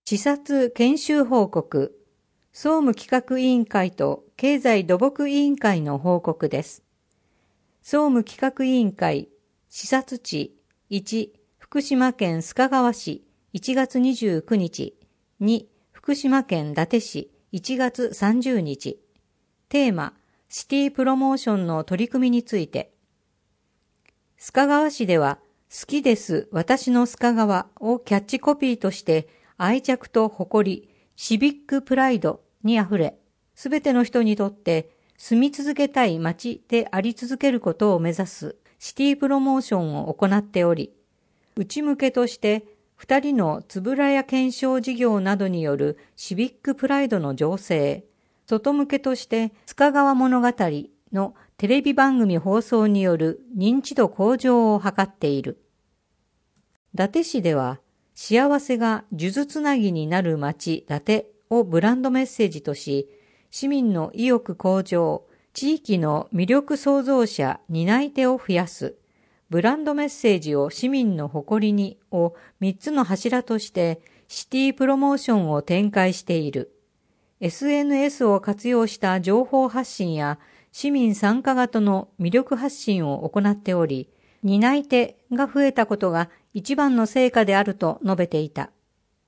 視察研修報告、総務企画委員会と経済土木委員会の報告です。総務企画委員会、視察地1、福島県須賀川市1月29日、2、福島県伊達市1月30日。テーマ、シティプロモーションの取り組みについて。須賀川市では、好きです私の須賀川をキャッチコピーとして愛着と誇り、シビックプライドにあふれ、すべての人にとって住み続けたい街であり続けることを目指すシティプロモーションを行っており、内向けとして2人のつぶらや検証事業などによるシビックプライドの醸成、外向けとして須賀川物語のテレビ番組放送による認知度向上を図っている。伊達市では、幸せが数珠つなぎになる街伊達をブランドメッセージとし、市民の意欲向上、地域の魅力創造者、担い手を増やす、ブランドメッセージを市民の誇りにを3つの柱としてシティプロモーションを展開している。SNS を活用した情報発信や市民参加型の魅力発信を行っており、担い手が増えたことが一番の成果であると述べていた。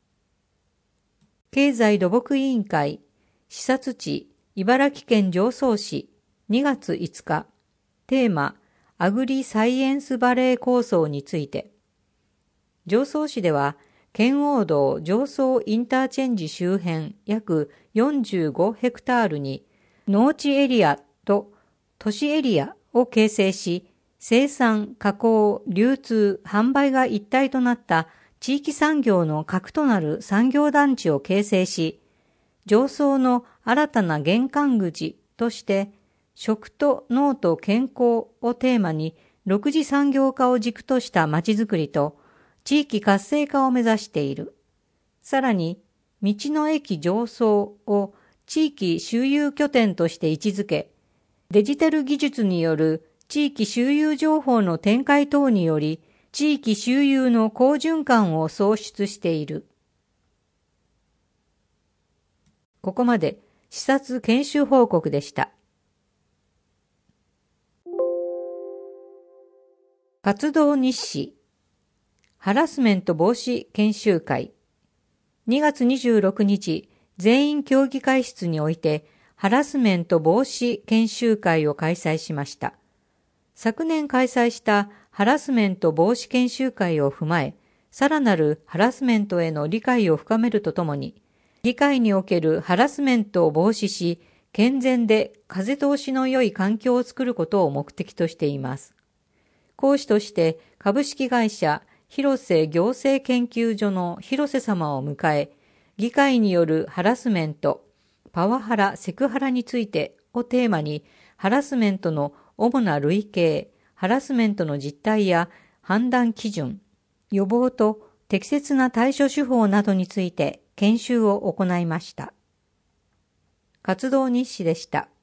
経済土木委員会、視察地、茨城県常総市、2月5日、テーマ、アグリサイエンスバレー構想について。常総市では、圏央道常総インターチェンジ周辺約45ヘクタールに、農地エリアと都市エリアを形成し、生産、加工、流通、販売が一体となった地域産業の核となる産業団地を形成し、常総の新たな玄関口として、食と農と健康をテーマに6次産業化を軸としたまちづくりと地域活性化を目指している。さらに、道の駅常総を地域周遊拠点として位置づけ、デジタル技術による地域周遊情報の展開等により、地域周遊の好循環を創出している。ここまで視察研修報告でした。活動日誌、ハラスメント防止研修会。2月26日、全員協議会室において、ハラスメント防止研修会を開催しました。昨年開催したハラスメント防止研修会を踏まえ、さらなるハラスメントへの理解を深めるとともに、議会におけるハラスメントを防止し、健全で風通しの良い環境を作ることを目的としています。講師として株式会社広瀬行政研究所の広瀬様を迎え、議会によるハラスメント、パワハラ、セクハラについてをテーマに、ハラスメントの主な類型、ハラスメントの実態や判断基準、予防と適切な対処手法などについて研修を行いました。活動日誌でした。